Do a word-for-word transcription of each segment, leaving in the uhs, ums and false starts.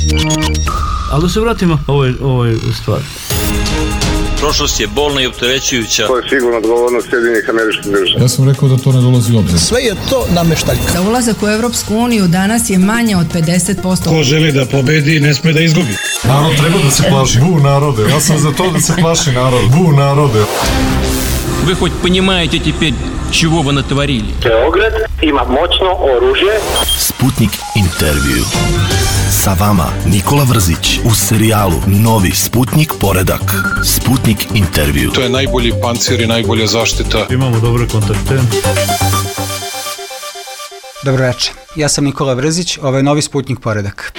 Ali da se vratimo ovoj, ovoj stvari. Prošlost je bolna i opterećujuća. To je sigurno odgovornost Sjedinjenih Američkih Država. Ja sam rekao da to ne dolazi u obzir. Sve je to nameštaljka. Za ulazak u Evropsku uniju danas je manje od pedeset posto. Ko želi da pobedi, ne sme da izgubi. Narod treba da se plaši. Bu narode. Ja sam za to da se plaši narod. Bu narode. Вы хоть понимаете теперь, чего вы натворили? Beograd ima moćno oružje. Sputnik intervju. Sa vama Nikola Vrzić u serijalu Novi Sputnik poredak. Sputnik intervju. To je najbolji pancir i najbolja zaštita. Imamo dobre kontakte. Dobro večer, ja sam Nikola Vrzić, ovo je Novi Sputnik poredak.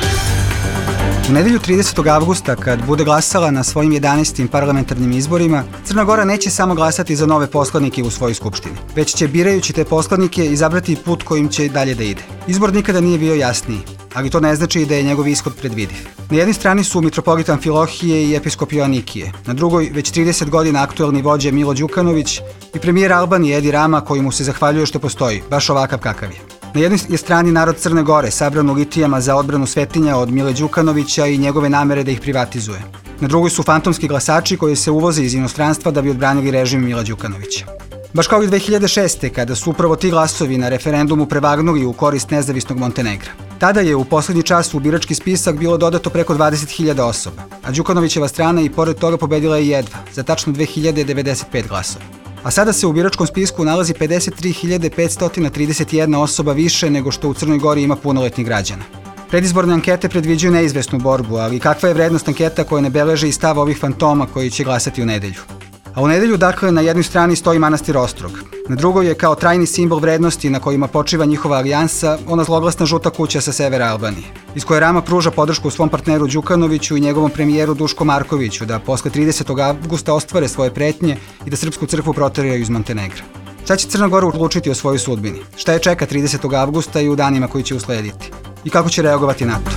U nedelju tridesetog avgusta, kad bude glasala na svojim jedanaestim parlamentarnim izborima, Crna Gora neće samo glasati za nove poslanike u svojoj skupštini, već će, birajući te poslanike, izabrati put kojim će dalje da ide. Izbor nikada nije bio jasniji, ali to ne znači da je njegov ishod predvidiv. Na jednoj strani su mitropolit Amfilohije i episkop Joanikije, na drugoj već trideset godina aktuelni vođa Milo Đukanović i premijer Albanije Edi Rama, koji mu se zahvaljuje što postoji, baš ovakav kakav je. Na jednoj je strani narod Crne Gore, sabran u litijama za odbranu svetinja od Mile Đukanovića i njegove namere da ih privatizuje. Na drugoj su fantomski glasači koji se uvoze iz inostranstva da bi odbranili režim Mila Đukanovića. Baš kao i dve hiljade šeste. kada su upravo ti glasovi na referendumu prevagnuli u korist nezavisnog Montenegra. Tada je u poslednji čas u birački spisak bilo dodato preko dvadeset hiljada osoba, a Đukanovićeva strana i pored toga pobedila je jedva, za tačno dve hiljade devedeset pet glasova. A sada se u biračkom spisku nalazi pedeset tri hiljade petsto trideset jedna osoba više nego što u Crnoj Gori ima punoletnih građana. Predizborne ankete predviđaju neizvesnu borbu, ali kakva je vrednost anketa koja ne beleže i stav ovih fantoma koji će glasati u nedelju? A u nedelju, dakle, na jednoj strani stoji manastir Ostrog. Na drugoj je kao trajni simbol vrednosti na kojima počiva njihova alijansa ona zloglasna žuta kuća sa severa Albanije, iz koje Rama pruža podršku svom partneru Đukanoviću i njegovom premijeru Duško Markoviću da posle tridesetog avgusta ostvare svoje pretnje i da srpsku crkvu proteraju iz Montenegra. Šta će Crna Gora odlučiti o svojoj sudbini? Šta je čeka tridesetog avgusta i u danima koji će uslediti? I kako će reagovati na to?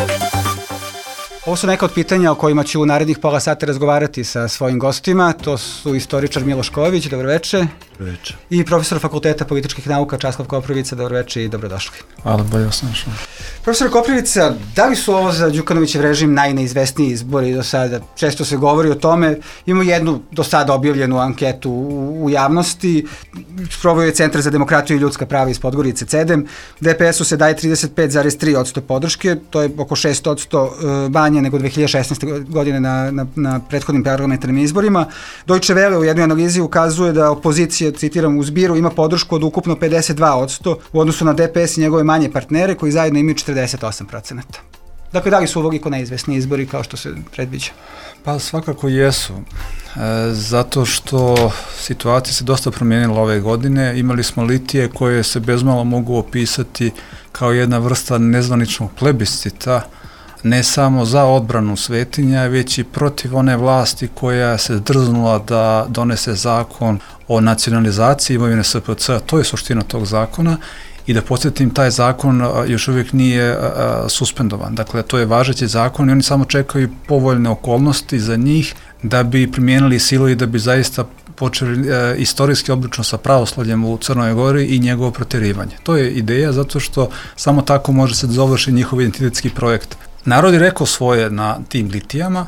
Ovo su neka od pitanja o kojima ću u narednih pola sata razgovarati sa svojim gostima. To su istoričar Miloš Ković, dobro večer. Dobro večer. I profesor Fakulteta političkih nauka Časlav Koprivica, dobro večer i dobrodošli. Hvala, bolje sam našao. Profesor Koprivica, da li su ovo za Đukanovićev režim najneizvesniji izbori do sada? Često se govori o tome. Imamo jednu do sada objavljenu anketu u, u javnosti. Sproveo je Centar za demokratiju i ljudska prava iz Podgorice, CEDEM. D P S-u se daje trideset pet zarez tri posto podrške, to je oko šest posto manje nego dve hiljade šesnaeste. godine na, na, na prethodnim parlamentarnim izborima. Deutsche Welle u jednoj analizi ukazuje da opozicija, citiram, u zbiru ima podršku od ukupno pedeset dva posto u odnosu na D P S i njegove manje partnere koji zajedno imaju četrdeset osam posto. Dakle, da li su ovoliko neizvesni izbori kao što se predviđa? Pa svakako jesu, e, zato što situacija se dosta promijenila ove godine. Imali smo litije koje se bezmalo mogu opisati kao jedna vrsta nezvaničnog plebiscita, ne samo za odbranu svetinja, već i protiv one vlasti koja se drznula da donese zakon o nacionalizaciji imovine S P C. To je suština tog zakona. I da podsjetim, taj zakon još uvijek nije a, suspendovan. Dakle, to je važeći zakon i oni samo čekaju povoljne okolnosti za njih da bi primijenili silu i da bi zaista počeli a, istorijski obračun sa pravoslavljem u Crnoj Gori i njegovo protjerivanje. To je ideja zato što samo tako može se završiti njihov identitetski projekt. Narod je rekao svoje na tim litijama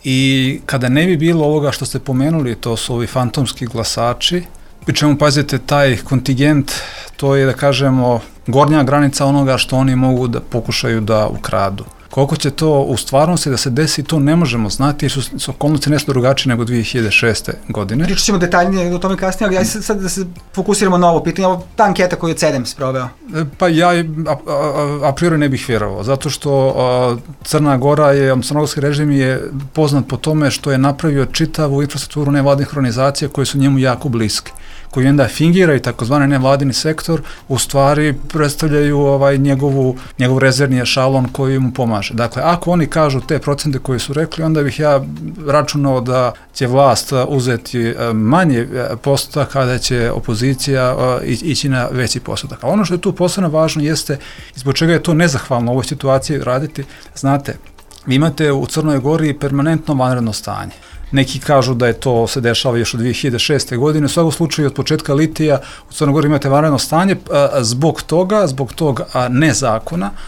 i kada ne bi bilo ovoga što ste pomenuli, to su ovi fantomski glasači, pri čemu pazite taj kontingent, to je da kažemo gornja granica onoga što oni mogu da pokušaju da ukradu. Koliko će to u stvarnosti da se desi, to ne možemo znati jer su, su okolnosti nešto drugačije nego dve hiljade šeste. godine. Pričat ćemo detaljnije o tome kasnije, ali ja sad da se fokusiramo na ovo pitanje, ovo ta anketa koju je CEDEM sproveo. Pa ja a, a, a priori ne bih vjerovao, zato što a, Crna Gora je, crnogorski režim je poznat po tome što je napravio čitavu infrastrukturu nevladnih organizacija koje su njemu jako bliske, koji onda fingiraju takozvani nevladini sektor, u stvari predstavljaju ovaj njegovu, njegov rezervni ešalon koji mu pomaže. Dakle, ako oni kažu te procente koje su rekli, onda bih ja računao da će vlast uzeti manje postotak, kada će opozicija ići na veći postotak. A ono što je tu posebno važno jeste zbog čega je to nezahvalno u ovoj situaciji raditi. Znate, vi imate u Crnoj Gori permanentno vanredno stanje. Neki kažu da je to se dešava još od dve hiljade šeste. godine. U svakom slučaju od početka litija u Crnoj Gori imate vanredno stanje zbog toga, zbog tog nezakona,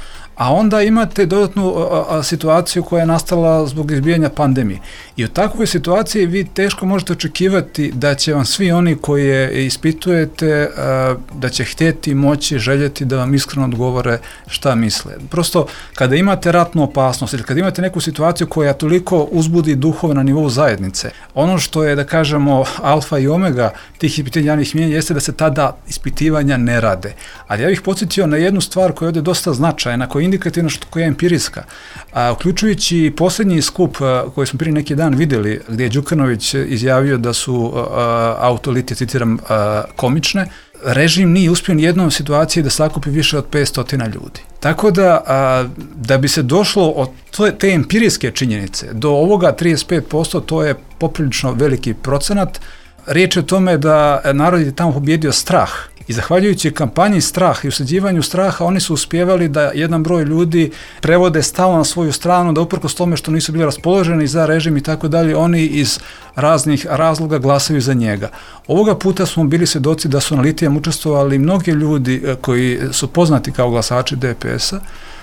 a onda imate dodatnu a, a, situaciju koja je nastala zbog izbijanja pandemije. I u takvoj situaciji vi teško možete očekivati da će vam svi oni koje ispitujete, a, da će htjeti, moći, željeti da vam iskreno odgovore šta misle. Prosto, kada imate ratnu opasnost ili kada imate neku situaciju koja toliko uzbudi duhove na nivou zajednice, ono što je, da kažemo, alfa i omega tih ispitivanja javnih mijenja jeste da se tada ispitivanja ne rade. Ali ja bih podsjetio na jednu stvar koja je ovdje dosta značajna, koja je indikativna, što koja je empirijska. A, uključujući posljednji skup a, koji smo prije neki dan vidjeli, gdje je Đukanović izjavio da su a, autolitije, citiram, a, komične, režim nije uspio ni jednom situaciji da sakupi više od petsto ljudi. Tako da, a, da bi se došlo od te empirijske činjenice do ovoga trideset pet posto, to je poprilično veliki procenat. Riječ je o tome da narod je tamo pobjedio strah i zahvaljujući kampanji strah i usađivanju straha oni su uspjevali da jedan broj ljudi prevode stalno na svoju stranu, da uprkos tome što nisu bili raspoloženi za režim i tako dalje, oni iz raznih razloga glasaju za njega. Ovoga puta smo bili svjedoci da su na litijama učestvovali mnogi ljudi koji su poznati kao glasači D P S-a.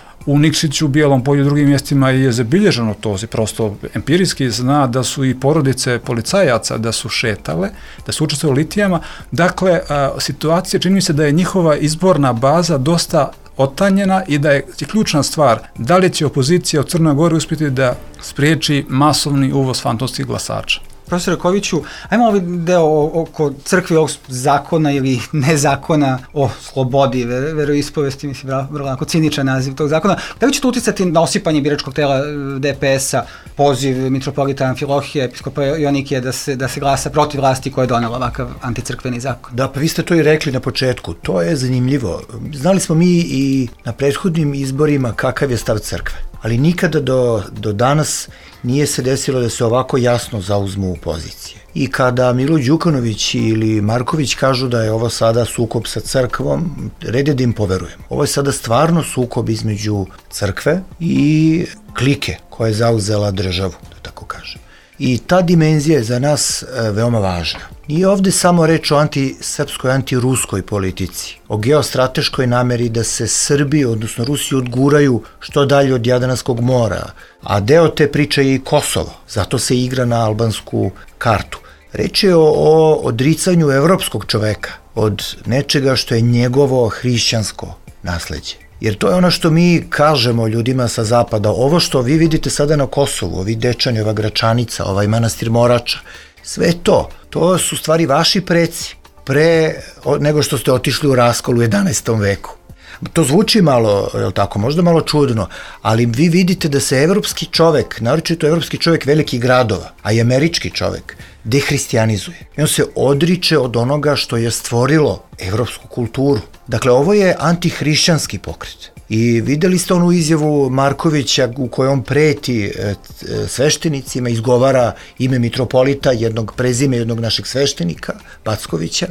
U Nikšiću, Bijelom polju i drugim mjestima je zabilježeno to, prosto empirijski zna da su i porodice policajaca da su šetale, da su učestvovali u litijama. Dakle, a, situacija čini mi se da je njihova izborna baza dosta otanjena i da je ključna stvar da li će opozicija u Crnoj Gori uspjeti da spriječi masovni uvoz fantomskih glasača. Profesor Rakoviću, ajmo ovaj deo oko crkve, ovog zakona ili nezakona o slobodi veroispovesti, mislim, vrlo onako ciničan naziv tog zakona. Da li će to uticati na osipanje biračkog tela D P S-a, poziv mitropolita Amfilohije, episkopa Joanikija da se, da se glasa protiv vlasti koja je donela ovakav anticrkveni zakon? Da, pa vi ste to i rekli na početku, to je zanimljivo. Znali smo mi i na prethodnim izborima kakav je stav crkve, ali nikada do, do danas nije se desilo da se ovako jasno zauzmu pozicije. I kada Milo Đukanović ili Marković kažu da je ovo sada sukob sa crkvom, red je da im poverujem. Ovo je sada stvarno sukob između crkve i klike koja je zauzela državu, da tako kažem. I ta dimenzija je za nas e, veoma važna. Nije ovde samo reč o antisrpskoj, antiruskoj politici, o geostrateškoj nameri da se Srbi, odnosno Rusi, odguraju što dalje od Jadranskog mora, a deo te priče je i Kosovo, zato se igra na albansku kartu. Reč je o, o odricanju evropskog čoveka od nečega što je njegovo hrišćansko nasleđe. Jer to je ono što mi kažemo ljudima sa zapada, ovo što vi vidite sada na Kosovu, ovi Dečani, ova Gračanica, ovaj manastir Morača, sve to, to su stvari vaši preci, pre nego što ste otišli u raskol u jedanaestom veku. To zvuči malo, je li tako, možda malo čudno, ali vi vidite da se evropski čovek, naročito evropski čovek velikih gradova, a i američki čovek, dehristijanizuje. I on se odriče od onoga što je stvorilo evropsku kulturu. Dakle, ovo je antihrišćanski pokret. I videli ste onu izjavu Markovića u kojoj on preti sveštenicima, izgovara ime mitropolita, jednog prezime, jednog našeg sveštenika, Backovića,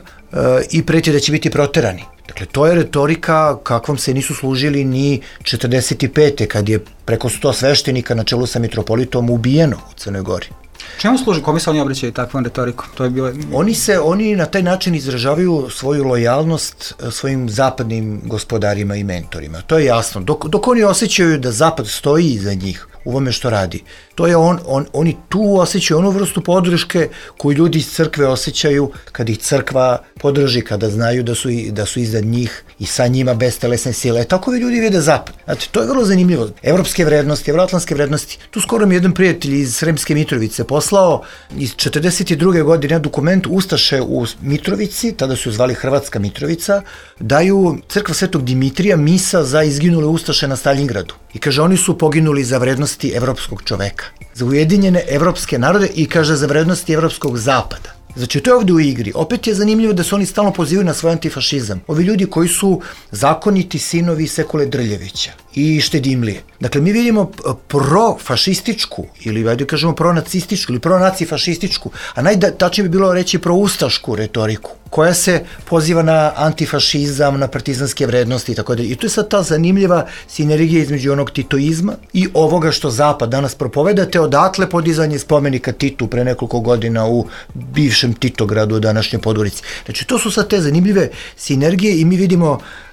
i preti da će biti proterani. Dakle, to je retorika kakvom se nisu služili ni četrdeset pete kad je preko sto sveštenika na čelu sa mitropolitom ubijeno u Crnoj Gori. Čemu služi, kome se oni obraćaju takvom retorikom? To je bilo... Oni se, oni na taj način izražavaju svoju lojalnost svojim zapadnim gospodarima i mentorima. To je jasno. Dok, dok oni osjećaju da zapad stoji iza njih u ovome što radi, to je on, on, oni tu osjećaju onu vrstu podrške koju ljudi iz crkve osjećaju kad ih crkva podrži, kada znaju da su, da su iza njih i sa njima bestelesne sile. E, tako vi ljudi vide zapad. Znate, to je vrlo zanimljivo. Evropske vrednosti, evroatlantske vrednosti. Tu skoro mi jedan prijatelj iz Sremske Mitrovice poslao iz četrdeset druge godine dokument Ustaše u Mitrovici, tada su zvali Hrvatska Mitrovica, daju crkva Svetog Dimitrija misa za izginule Ustaše na Stalingradu. I kaže, oni su poginuli za vrednosti evropskog čoveka, za ujedinjene evropske narode i kaže za vrednosti evropskog zapada. Znači, to je ovdje u igri. Opet je zanimljivo da se oni stalno pozivaju na svoj antifašizam. Ovi ljudi koji su zakoniti sinovi Sekule Drljevića i Štedimlije. Dakle, mi vidimo profašističku, ili ajde kažemo pronacističku, ili pronacifašističku, a najtačnije bi bilo reći proustašku retoriku, koja se poziva na antifašizam, na partizanske vrednosti i tako dalje. I to je sad ta zanimljiva sinergija između onog titoizma i ovoga što Zapad danas propoveda, te odatle podizanje spomenika Titu pre nekoliko godina u bivšem Titogradu u današnjoj Podgorici. Znači, to su sad te zanimljive sinergije i mi vidimo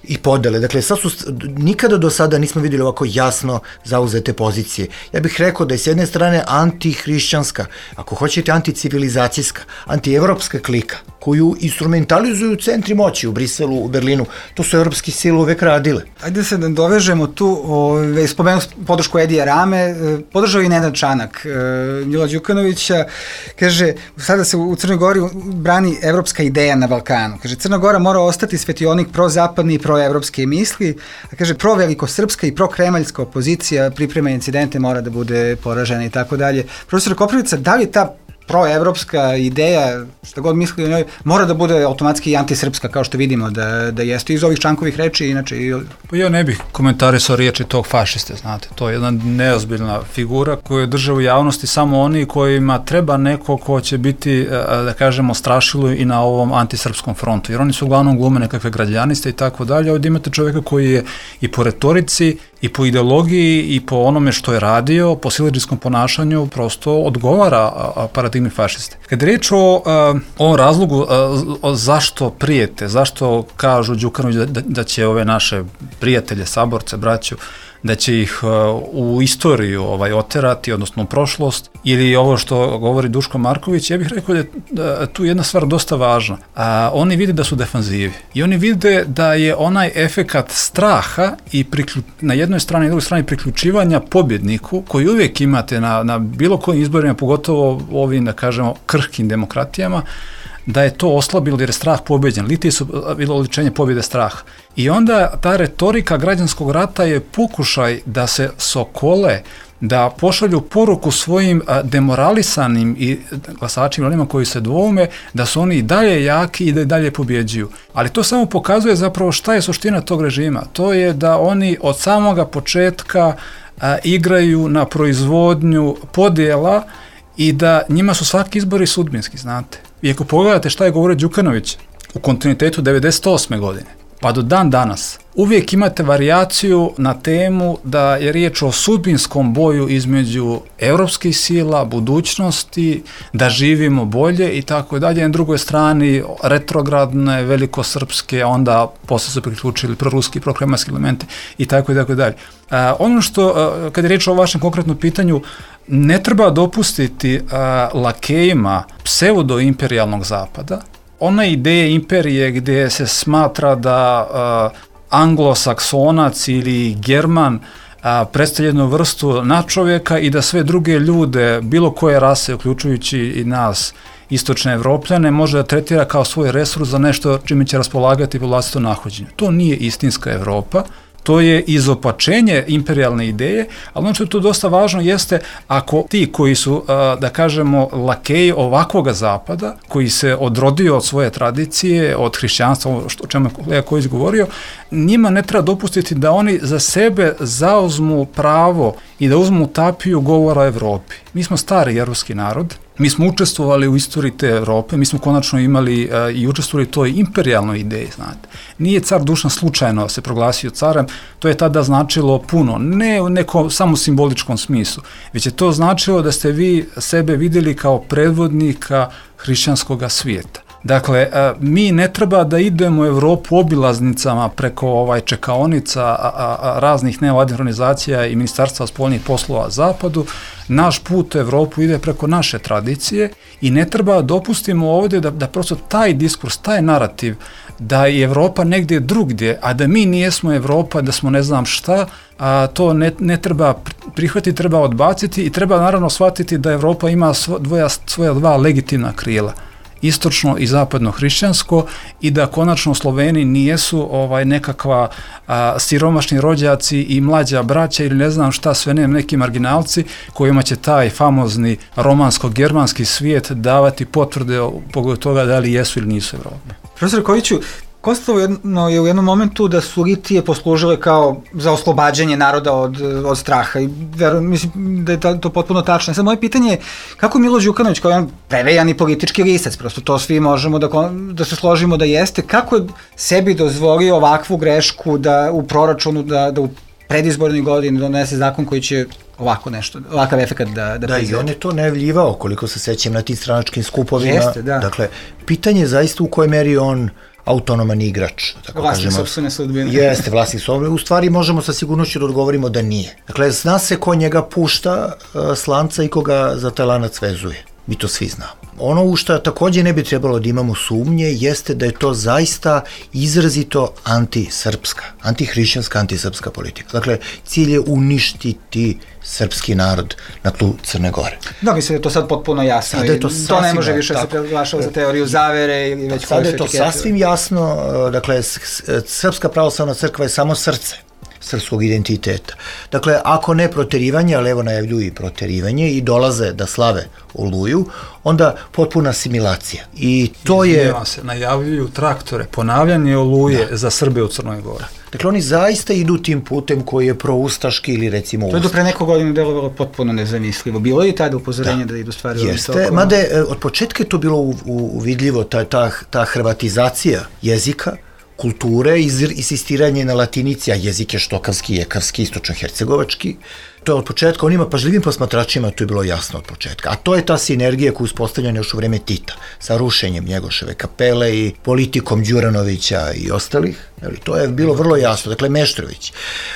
i podele. Dakle, sad su, nikada do sada nismo vidjeli ovako jasno zauzete pozicije. Ja bih rekao da je s jedne strane antihrišćanska, ako hoćete anticivilizacijska, antievropska klika, koju instrumentalizuju centri moći u Briselu, u Berlinu. To su evropski sile uvek radile. Ajde se da dovežemo tu, ove, spomenu podršku Edija Rame, podržao i Nenad Čanak, Mila Đukanovića, kaže, sada se u Crnoj Gori brani evropska ideja na Balkanu. Kaže, Crna Gora mora ostati svetionik prozapadni i proevropske misli, a kaže, provelikosrpska i prokremaljska opozicija priprema incidente, mora da bude poražena i tako dalje. Profesor Koprivica, da li ta proevropska ideja, šta god misli o njoj, mora da bude automatski i antisrpska, kao što vidimo da, da jeste iz ovih Čankovih reči, inače i... Pa ja ne bih komentarisao riječi tog fašiste, znate, to je jedna neozbiljna figura koju drže u javnosti samo oni kojima treba neko ko će biti, da kažemo, strašilo i na ovom antisrpskom frontu, jer oni su uglavnom glume nekakve građaniste i tako dalje. Ovdje imate čovjeka koji je i po retorici, i po ideologiji, i po onome što je radio, po siledžijskom ponašanju, prosto odgovara paradigmi fašiste. Kad je riječ o ovom razlogu o zašto prijete, zašto kažu Đukanović da, da će ove naše prijatelje, saborce, braću, da će ih u istoriju ovaj, oterati, odnosno u prošlost, ili ovo što govori Duško Marković, ja bih rekao da je da, tu jedna stvar dosta važna. A, oni vide da su defanzivi i oni vide da je onaj efekat straha i priklju, na jednoj strani i drugoj strani priključivanja pobjedniku, koji uvijek imate na, na bilo kojim izborima, pogotovo ovim, da kažemo, krhkim demokratijama, da je to oslabilo jer je strah pobeđen. Litije su bilo oličenje pobjede straha. I onda ta retorika građanskog rata je pokušaj da se sokole, da pošalju poruku svojim demoralisanim i glasačima, onima koji se dvoume, da su oni i dalje jaki i da i dalje pobjeđuju. Ali to samo pokazuje zapravo šta je suština tog režima. To je da oni od samoga početka a, igraju na proizvodnju podjela i da njima su svaki izbori sudbinski, znate. I ako pogledate šta je govorio Đukanović u kontinuitetu devedeset osme godine, pa do dan danas, uvijek imate varijaciju na temu da je riječ o sudbinskom boju između europskih sila, budućnosti, da živimo bolje i tako dalje. Na drugoj strani retrogradne, velikosrpske, onda posle su priključili proruski, prokremanski elementi i tako i tako dalje. A, ono što, a, kad je riječ o vašem konkretnom pitanju, ne treba dopustiti a, lakejima pseudo-imperijalnog zapada, ona ideje imperije gdje se smatra da uh, anglosaksonac ili german uh, predstavlja jednu vrstu nadčovjeka i da sve druge ljude, bilo koje rase, uključujući i nas, istočne Evropljane, može da tretira kao svoj resurs za nešto čime će raspolagati po vlastitom nahođenju. To nije istinska Evropa. To je izopačenje imperijalne ideje, ali ono što je tu dosta važno jeste ako ti koji su, da kažemo, lakeji ovakvoga zapada, koji se odrodio od svoje tradicije, od hrišćanstva, o čemu je kolega Kojić govorio, njima ne treba dopustiti da oni za sebe zauzmu pravo i da uzmu tapiju govora o Evropi. Mi smo stari evropski narod, mi smo učestvovali u istoriji te Evrope, mi smo konačno imali uh, i učestvovali u toj imperijalnoj ideji, znate. Nije car Dušan slučajno se proglasio carem, to je tada značilo puno, ne u nekom samo simboličkom smislu, već je to značilo da ste vi sebe vidjeli kao predvodnika hrišćanskog svijeta. Dakle, mi ne treba da idemo u Evropu obilaznicama preko ovaj čekaonica a, a, a, raznih nevladnih organizacija i ministarstva spoljnih poslova zapadu. Naš put u Evropu ide preko naše tradicije i ne treba dopustimo ovdje da, da prosto taj diskurs, taj narativ da je Evropa negdje drugdje, a da mi nijesmo Evropa, da smo ne znam šta, a to ne, ne treba prihvatiti, treba odbaciti i treba naravno shvatiti da Evropa ima svo, dvoja, svoja dva legitimna krila, istočno i zapadno hrišćansko, i da konačno Sloveni nijesu ovaj nekakva a, siromašni rođaci i mlađa braća ili ne znam šta sve, ne, neki marginalci kojima će taj famozni romansko-germanski svijet davati potvrde u pogledu toga da li jesu ili nisu Evrope. Profesor Kojiću, konstatovano je u jednom momentu da su litije poslužile kao za oslobađanje naroda od, od straha i verujem, mislim da je to potpuno tačno. Sad moje pitanje je kako Milo Đukanović, kao jedan prevejani politički lisac, prosto to svi možemo da, da se složimo da jeste, kako je sebi dozvolio ovakvu grešku da u proračunu, da, da u predizbornoj godini donese zakon koji će ovako nešto, ovakav efekat da da, da i on je to najavljivao, koliko se sećam na tim stranačkim skupovima. Jeste, da. Dakle, pitanje je zaista u kojoj meri on autonoman igrač. Tako vlasnik sopstvene sudbine. Jeste, vlasnik sopstvene. U stvari možemo sa sigurnošću da odgovorimo da nije. Dakle, zna se ko njega pušta uh, slanca i koga za taj lanac vezuje. Mi to svi znamo. Ono u što takođe ne bi trebalo da imamo sumnje jeste da je to zaista izrazito antisrpska, antihrišćanska, antisrpska politika. Dakle, cilj je uništiti srpski narod na tlu Crne Gore. Da, mislim da je to sad potpuno jasno. Sada je to, to ne može više se proglašava za teoriju zavere ili već sada je to sasvim jasno. Dakle, Srpska pravoslavna crkva je samo srce srpskog identiteta. Dakle, ako ne proterivanje, ali evo najavljuju i proterivanje i dolaze da slave Oluju, onda potpuna asimilacija. I to je... Izvinjavam se, najavljuju traktore, ponavljanje Oluje da. za Srbe u Crnoj Gori. Dakle, oni zaista idu tim putem koji je proustaški ili recimo... To je do pre neko godinu delovalo potpuno nezamislivo. Bilo je i tada upozorenje da, da idu stvari ovim tokom. Jeste, mada je od početka je to bilo u, u, uvidljivo, ta, ta, ta hrvatizacija jezika, kulture, insistiranje na latinici, a jezik je štokavski, jekarski, istočno-hercegovački. To je od početka, onima pažljivim posmatračima to je bilo jasno od početka. A to je ta sinergija koja je uspostavljena još u vreme Tita, sa rušenjem Njegoševe kapele i politikom Đuranovića i ostalih. To je bilo vrlo jasno. Dakle, Meštrović.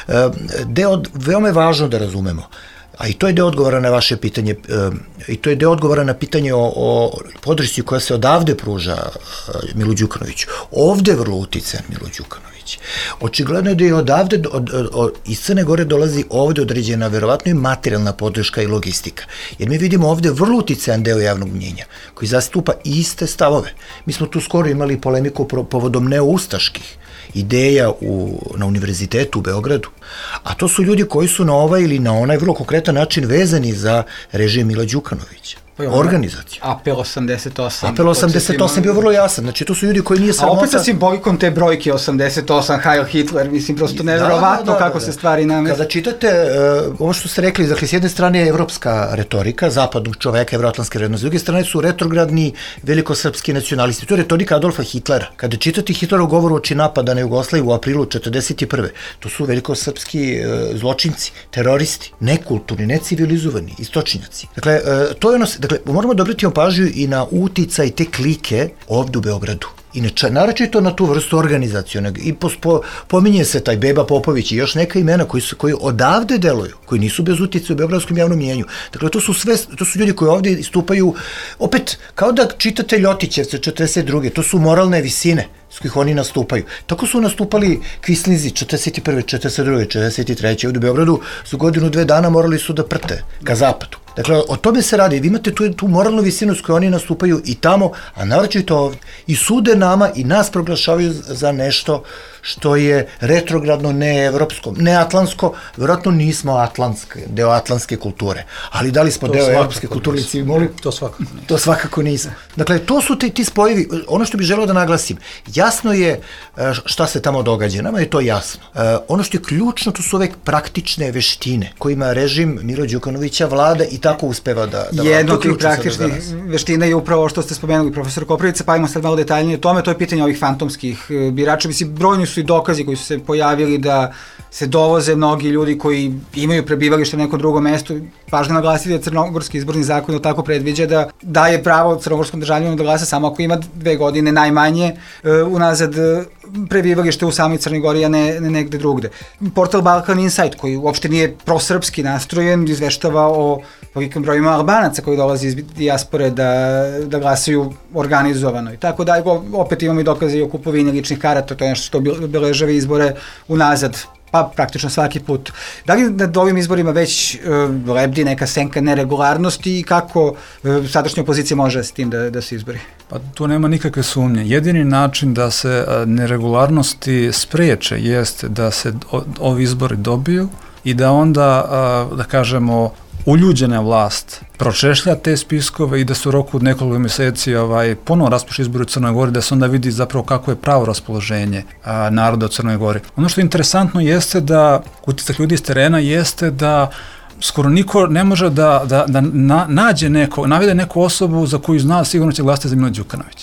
Deo, veoma je važno da razumemo, a i to je deo odgovora na vaše pitanje, i to je deo odgovora na pitanje o, o podršci koja se odavde pruža Milu Đukanoviću. Ovde je vrlo uticajan Milo Đukanović. Očigledno je da je odavde, od, od, od, iz Crne Gore dolazi ovde određena, verovatno i materijalna podrška i logistika. Jer mi vidimo ovde vrlo uticajan deo javnog mnjenja, koji zastupa iste stavove. Mi smo tu skoro imali polemiku povodom neoustaških ideja u, na univerzitetu u Beogradu, a to su ljudi koji su na ovaj ili na onaj vrlo konkretan način vezani za režim Mila Đukanovića. Organizaciju. Apel osamdeset osam. Apel osamdeset osam bio vrlo jasan. Znači, to su ljudi koji nije sramota... A opet sa simbolikom te brojke osamdeset osam, Heil Hitler, mislim, prosto nevjerovatno da, da, da, kako da, da. se stvari namest. Kada čitate, uh, ovo što ste rekli, dakle, s jedne strane je evropska retorika, zapadnog čoveka, evroatlanske vrednosti, s druge strane su retrogradni velikosrpski nacionalisti. To je retorika Adolfa Hitlera. Kada čitate Hitlerov govor uoči napada na Jugoslaviju u aprilu četrdeset prve. To su velikosrpski uh, zločinci, teroristi, nekulturni, necivilizovani, istočnjaci. Dakle, uh, to je ono... Dakle, moramo da obratimo pažnju i na uticaj te klike ovde u Beogradu. Inače, naročito na tu vrstu organizacione. I po, po, pominje se taj Beba Popović i još neka imena koji, su, koji odavde deluju, koji nisu bez uticaja u beogradskom javnom mjenju. Dakle, to su, sve, to su ljudi koji ovde istupaju, opet, kao da čitate Ljotićevce četrdeset druge. To su moralne visine s kojih oni nastupaju. Tako su nastupali Kvislinzi četrdeset prve, četrdeset druge, četrdeset treće Ovdje u Beogradu su godinu, dve dana morali su da prte ka zapadu. Dakle, o tome se radi. Vi imate tu, tu moralnu visinu s kojoj oni nastupaju i tamo, a naročito ovdje. I sude nama i nas proglašavaju za nešto što je retrogradno, neevropsko, neatlantsko. Vjerojatno nismo atlantske, deo atlantske kulture. Ali da li smo to deo evropske kulture? To svakako nismo. To svakako nismo. Dakle, to su ti, ti spojevi. Ono što bih želeo da naglasim, jasno je šta se tamo događa. Nama je to jasno. Ono što je ključno, to su ove praktične veštine kojima režim Milo Đukanovića vlada i tako uspeva da... da Jedno od tih praktičnih veština je upravo što ste spomenuli, profesor Koprivica, pa imamo sad malo detaljnije o tome, to je pitanje ovih fantomskih birača. Mislim, brojni su i dokazi koji su se pojavili da se dovoze mnogi ljudi koji imaju prebivalište na nekom drugom mestu. Važno naglasiti da Crnogorski izborni zakon tako predviđa da daje pravo crnogorskom državljanu da glasa samo ako ima dve godine najmanje uh, unazad uh, prebivalište u samoj Crnoj Gori, a ne, ne negde drugde. Portal Balkan Insight, koji uopšte nije prosrpski nastrojen, izveštava o velikim brojima Albanaca koji dolazi iz dijaspore da, da glasaju organizovano. I tako da, opet imamo i dokaze o kupovini ličnih karata, to je nešto što obeležava izbore unazad, pa praktično svaki put. Da li nad ovim izborima već uh, lebdi neka senka neregularnosti i kako uh, sadašnja opozicija može s tim da, da se izbori? Pa tu nema nikakve sumnje. Jedini način da se uh, neregularnosti spreče jeste da se o, ovi izbori dobiju i da onda, uh, da kažemo, uljuđena vlast pročešlja te spiskove i da se u roku od nekoliko mjeseci ovaj, ponovo raspuši izbori u Crnoj Gori, da se onda vidi zapravo kako je pravo raspoloženje a, naroda u Crnoj Gori. Ono što je interesantno jeste da, utisak ljudi iz terena jeste da skoro niko ne može da, da, da na, nađe neko, navede neku osobu za koju zna sigurno će glasati za Milo Đukanovića. Zna.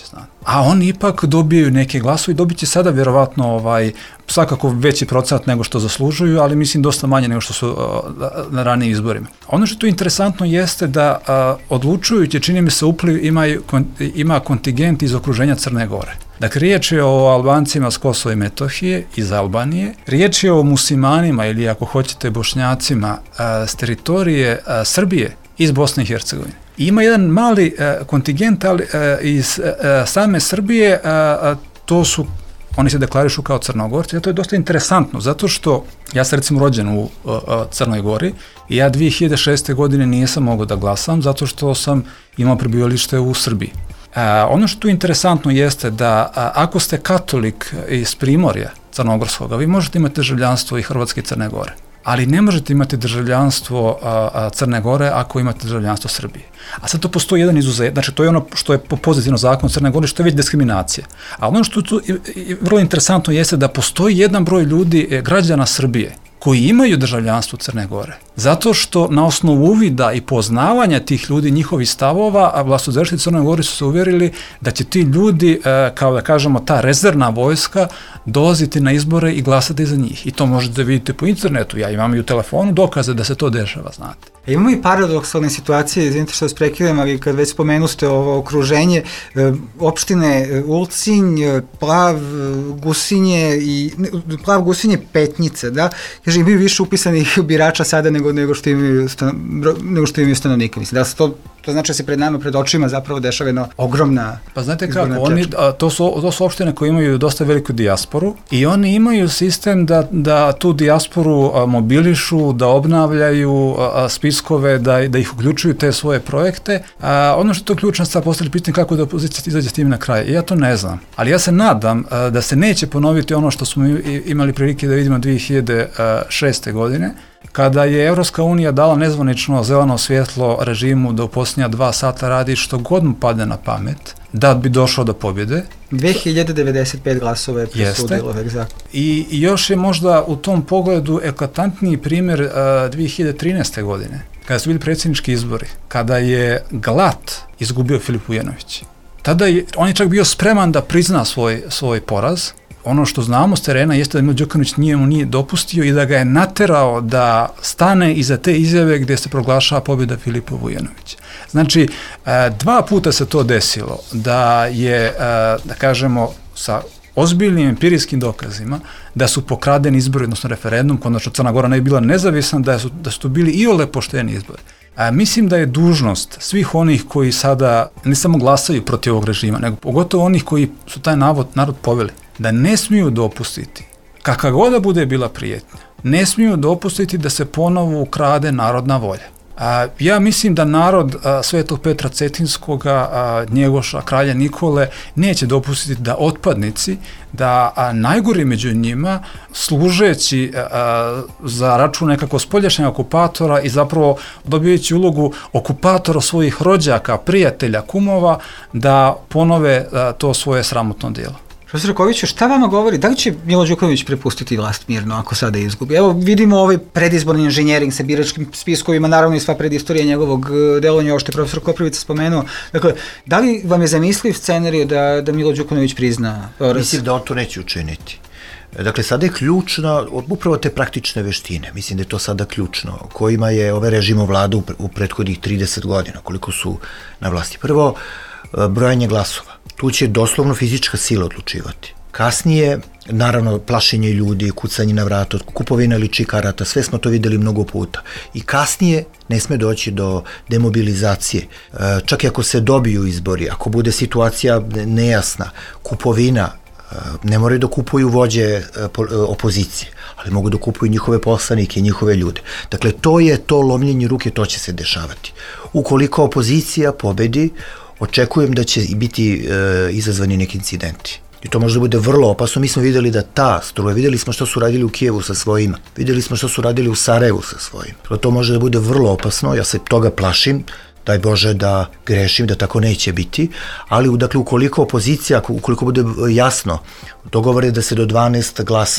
a oni ipak dobijaju neke glasove i dobit će sada vjerovatno ovaj, svakako veći procenat nego što zaslužuju, ali mislim dosta manje nego što su uh, na ranijim izborima. Ono što je interesantno jeste da uh, odlučujući, čini mi se, upliv ima, ima kontingent iz okruženja Crne Gore. Dakle, riječ je o Albancima s Kosova i Metohije iz Albanije, riječ je o muslimanima ili ako hoćete Bošnjacima uh, s teritorije uh, Srbije iz Bosne i Hercegovine. Ima jedan mali uh, kontingent ali, uh, iz uh, same Srbije, uh, uh, to su, oni se deklarišu kao Crnogorci, a to je dosta interesantno, zato što ja sam recimo rođen u uh, uh, Crnoj Gori i ja dvije hiljade šeste. godine nisam mogao da glasam, zato što sam imao prebivalište u Srbiji. Uh, ono što je interesantno jeste da uh, ako ste katolik iz Primorja Crnogorskog, vi možete imati državljanstvo i Hrvatske i Crne Gore. Ali ne možete imati državljanstvo a, a, Crne Gore ako imate državljanstvo Srbije. A sad to postoji jedan izuzet, znači to je ono što je po pozitivno zakonu Crne Gore, što je već diskriminacija. A ono što tu je vrlo interesantno jeste da postoji jedan broj ljudi, građana Srbije, koji imaju državljanstvo Crne Gore. Zato što na osnovu uvida i poznavanja tih ljudi, njihovih stavova, a vlastodržitelji Crne Gore su se uvjerili da će ti ljudi, kao da kažemo, ta rezervna vojska, dolaziti na izbore i glasati za njih. I to možete da vidite po internetu, ja imam i u telefonu dokaze da se to dešava, znate. E, imamo i paradoksalne situacije, izvinite što vas prekidam, ali kad već spomenuste ovo okruženje, e, opštine Ulcinj, Plav, Gusinje i ne, Plav, Gusinje, Petnjice, da? Kaže, imaju više upisanih birača sada nego, nego, što, imaju stan, nego što imaju stanovnika. Mislim, da se to, to znači da se pred nama, pred očima zapravo dešava jedna ogromna. Pa znate kako, oni, a, to, su, to su opštine koje imaju dosta veliku dijasporu i oni imaju sistem da, da tu dijasporu a, mobilišu, da obnavljaju a, spiskove, da, da ih uključuju te svoje projekte. A, ono što je to ključna stvar, postavlja pitanje kako da opozicija izađe s tim na kraj. I ja to ne znam, ali ja se nadam a, da se neće ponoviti ono što smo imali prilike da vidimo dvije hiljade šeste. godine, kada je Evropska unija dala nezvanično zeleno svjetlo režimu da u posljednja dva sata radi što god mu padne na pamet, da bi došao do pobjede. dve hiljade devedeset pet glasova je presudilo. I, I još je možda u tom pogledu eklatantniji primjer uh, dvije hiljade trinaeste. godine, kada su bili predsjednički izbori, kada je Glat izgubio Filip Vujanović. Tada je, on je čak bio spreman da prizna svoj, svoj poraz. Ono što znamo s terena jeste da Milo Đukanović nije mu nije dopustio i da ga je naterao da stane iza te izjave gdje se proglašava pobjeda Filipa Vujanovića. Znači, dva puta se to desilo, da je, da kažemo, sa ozbiljnim empirijskim dokazima, da su pokradeni izbori, odnosno referendum, konačno Crna Gora ne bi bila nezavisna, da su, da su to bili i ole pošteni izbori. A mislim da je dužnost svih onih koji sada ne samo glasaju protiv ovog režima, nego pogotovo onih koji su taj navod, narod poveli, da ne smiju dopustiti, kakva god da bude bila prijetnja, ne smiju dopustiti da se ponovo ukrade narodna volja. A, ja mislim da narod a, Svetog Petra Cetinskoga, a, Njegoša, kralja Nikole, neće dopustiti da otpadnici, da a, najgori među njima, služeći a, za račun nekako spoljašnjeg okupatora i zapravo dobivajući ulogu okupatora svojih rođaka, prijatelja, kumova, da ponove a, to svoje sramotno djelo. Profesor Koviću, šta vama govori? Da li će Milo Đukanović prepustiti vlast mirno ako sada izgubi? Evo vidimo ovaj predizborni inženjering sa biračkim spiskovima, naravno i sva predistorija njegovog delovanja, ovo što je profesor Koprivica spomenuo. Dakle, da li vam je zamisliv scenarij da, da Milo Đukanović prizna poraz? Mislim da on to neće učiniti. Dakle, sada je ključna, upravo te praktične veštine, mislim da je to sada ključno, kojima je ovaj režim vlada u prethodnih trideset godina, koliko su na vlasti. Prvo, brojanje glasova. Tu će doslovno fizička sila odlučivati. Kasnije, naravno, plašenje ljudi, kucanje na vrata, kupovina lični karata, sve smo to videli mnogo puta. I kasnije ne sme doći do demobilizacije. Čak i ako se dobiju izbori, ako bude situacija nejasna, kupovina, ne moraju da kupuju vođe opozicije, ali mogu da kupuju njihove poslanike, njihove ljude. Dakle, to je to lomljenje ruke, to će se dešavati. Ukoliko opozicija pobedi, očekujem da će biti e, izazvani neki incidenti. I to možda bude vrlo opasno. Mi smo videli da ta struja, videli smo što su radili u Kijevu sa svojima, videli smo što su radili u Sarajevu sa svojima. To može da bude vrlo opasno, ja se toga plašim, daj Bože da grešim, da tako neće biti, ali dakle, ukoliko opozicija, ukoliko bude jasno, dogovore da se do dvanaest glasa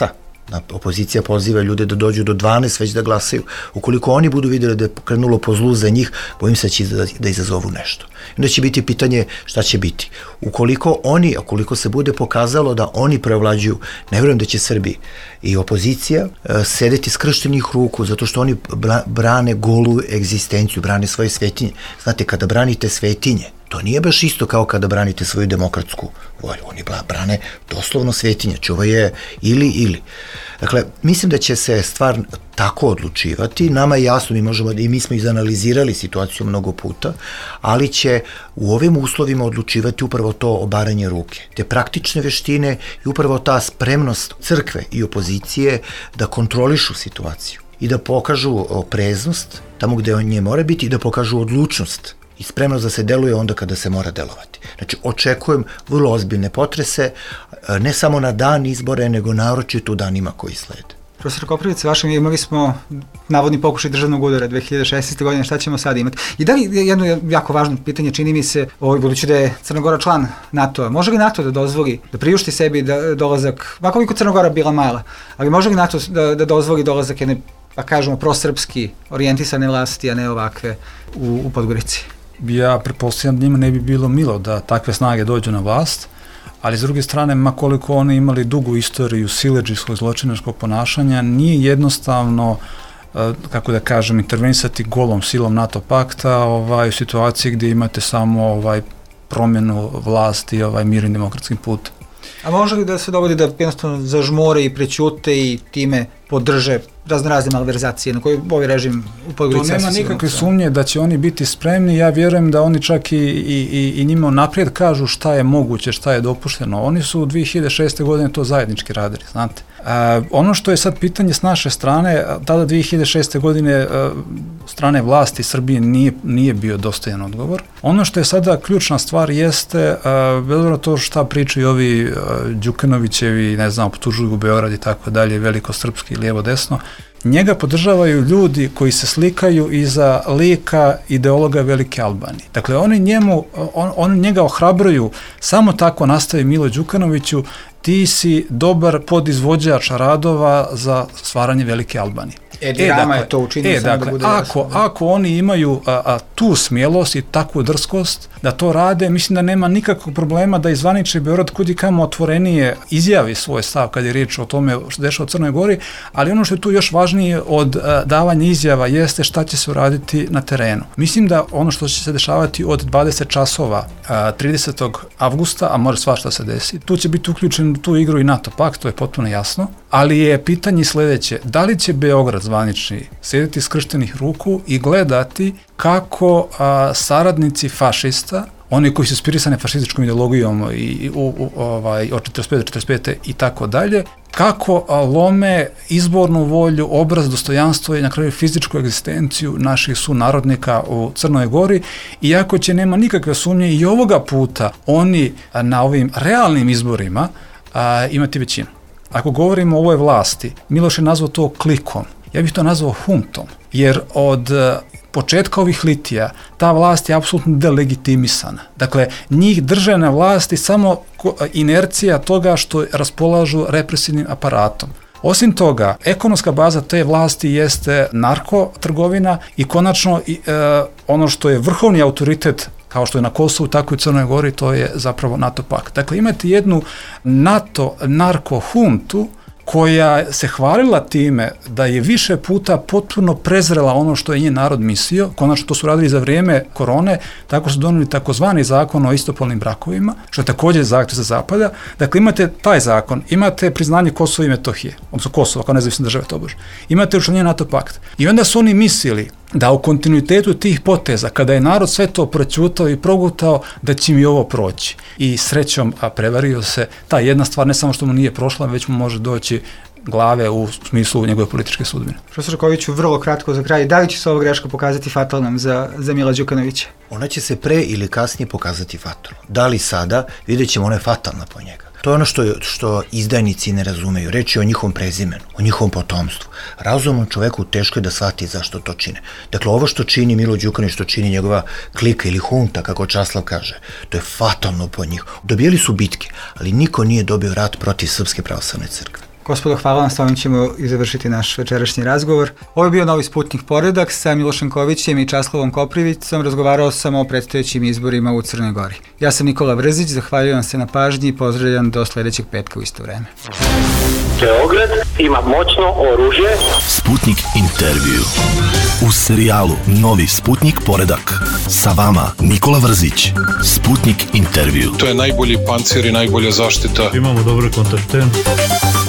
Opozicija poziva ljude da dođu do dvanaest već da glasaju. Ukoliko oni budu vidjeli da je krenulo po zlu za njih, bojim se da će da, da izazovu nešto. Onda će biti pitanje šta će biti. Ukoliko oni, ukoliko se bude pokazalo da oni preovlađuju, ne vjerujem da će Srbi i opozicija e, sedeti skrštenih ruku zato što oni brane golu egzistenciju, brane svoje svetinje. Znate, kada branite svetinje, to nije baš isto kao kada branite svoju demokratsku volju. Oni brane doslovno svetinje, čuvaje ili ili. Dakle, mislim da će se stvar tako odlučivati. Nama je jasno, mi možemo, i mi smo izanalizirali situaciju mnogo puta, ali će u ovim uslovima odlučivati upravo to obaranje ruke. Te praktične veštine i upravo ta spremnost crkve i opozicije da kontrolišu situaciju i da pokažu opreznost tamo gde on nje mora biti i da pokažu odlučnost i spremnost da se deluje onda kada se mora delovati. Znači, očekujem vrlo ozbiljne potrese, ne samo na dan izbore, nego naročito u danima koji slede. Profesor Koprivica, vašem imali smo navodni pokušaj državnog udara dve hiljade šesnaeste. godine, šta ćemo sad imati? I da li jedno jako važno pitanje, čini mi se, ovaj, budući da je Crna Gora član NATO-a, može li NATO da dozvoli, da priušti sebi da, dolazak, makar koliko Crna Gora bila mala, ali može li NATO da, da dozvoli dolazak jedne, pa kažemo, prosrpski orijentisane vlasti, a ne ovakve u, u Podgorici? Ja pretpostavljam da njima ne bi bilo milo da takve snage dođu na vlast, ali s druge strane, ma koliko oni imali dugu istoriju siledžijskog zločinačkog ponašanja, nije jednostavno, kako da kažem, intervenisati golom silom NATO pakta ovaj, u situaciji gdje imate samo ovaj, promjenu vlasti ovaj, mirnim demokratskim putem. A može li da se dogodi da jednostavno zažmore i prećute i time podrže razne razne malverzacije na koje ovaj režim u Podgorici? To nema nikakve sumnje da će oni biti spremni. Ja vjerujem da oni čak i, i, i njima naprijed kažu šta je moguće, šta je dopušteno. Oni su u dve hiljade šeste. godine to zajednički radili, znate. E, ono što je sad pitanje s naše strane, tada dve hiljade šeste. godine e, strane vlasti Srbije nije, nije bio dostojan odgovor. Ono što je sada ključna stvar jeste, e, vedno to šta pričaju ovi e, Đukanovićevi, ne znam, optužuju u Beograd i tako dalje, velikosrpski, lijevo-desno, njega podržavaju ljudi koji se slikaju iza lika ideologa Velike Albanije. Dakle, oni njemu, on, on njega ohrabruju, samo tako nastavi Milo Đukanoviću, ti si dobar podizvođač radova za stvaranje Velike Albanije. Edi e, Rama dakle, je to učinio, e, dakle, da bude ako, jasno. Ako oni imaju a, a, tu smjelost i takvu drskost da to rade, mislim da nema nikakvog problema da izvanični Beograd kudi kamo otvorenije izjavi svoj stav kad je riječ o tome što dešava u Crnoj Gori, ali ono što je tu još važnije od a, davanja izjava jeste šta će se uraditi na terenu. Mislim da ono što će se dešavati od dvadeset časova a, tridesetog avgusta, a može svašta se desi, tu će biti uključen u tu igru i NATO pakt, to je potpuno jasno, ali je pitanje sledeće, da li će Beograd zvanični sjediti skrštenih ruku i gledati kako a, saradnici fašista, oni koji su inspirisani fašističkom ideologijom i u, u, ovaj, od četrdeset pete do četrdeset pete i tako dalje, kako a, lome izbornu volju, obraz, dostojanstvo i na kraju fizičku egzistenciju naših sunarodnika u Crnoj Gori, iako će nema nikakve sumnje i ovoga puta oni a, na ovim realnim izborima a, imati većinu. Ako govorimo o ovoj vlasti, Miloš je nazvao to klikom, ja bih to nazvao huntom, jer od početka ovih litija ta vlast je apsolutno delegitimisana. Dakle, njih drže na vlasti samo inercija toga što raspolažu represivnim aparatom. Osim toga, ekonomska baza te vlasti jeste narkotrgovina i konačno i, e, ono što je vrhovni autoritet kao što je na Kosovu, tako i u Crnoj Gori, to je zapravo NATO pakt. Dakle, imate jednu NATO narko-huntu koja se hvalila time da je više puta potpuno prezrela ono što je njen narod mislio, konačno to su radili za vrijeme korone, tako su donijeli takozvani zakon o istopolnim brakovima, što je također zahtjev za zapada. Dakle, imate taj zakon, imate priznanje Kosova i Metohije, odnosno Kosova kao nezavisne države tobože, imate učlanjenje NATO pakt. I onda su oni mislili da u kontinuitetu tih poteza, kada je narod sve to prećutao i progutao, da će mi ovo proći. I srećom, a prevario se, ta jedna stvar ne samo što mu nije prošla, već mu može doći glave u smislu njegove političke sudbine. Profesor Koviću, vrlo kratko za kraj, da li će se ova greška pokazati fatalnom za, za Mila Đukanovića? Ona će se pre ili kasnije pokazati fatalnom. Da li sada, vidjet ćemo, ona je fatalna po njega. To je ono što, što izdajnici ne razumeju. Reč je o njihovom prezimenu, o njihovom potomstvu. Razumnom čoveku teško je da shvati zašto to čine. Dakle, ovo što čini Milo Đukanović, što čini njegova klika ili hunta, kako Časlav kaže, to je fatalno po njih. Dobijeli su bitke, ali niko nije dobio rat protiv Srpske pravoslavne crkve. Gospodo, hvala vam, s ovim ćemo i završiti naš večerašnji razgovor. Ovo je bio Novi Sputnik Poredak sa Milošem Kovićem i Časlavom Koprivicom. Razgovarao sam o predstojećim izborima u Crnoj Gori. Ja sam Nikola Vrzić, zahvaljujem se na pažnji i pozdravljam do sledećeg petka u isto vreme. Beograd ima moćno oružje. Sputnik intervju. U serijalu Novi Sputnik Poredak. Sa vama Nikola Vrzić. Sputnik intervju. To je najbolji pancir i najbolja zaštita. Imamo dobre kontakte.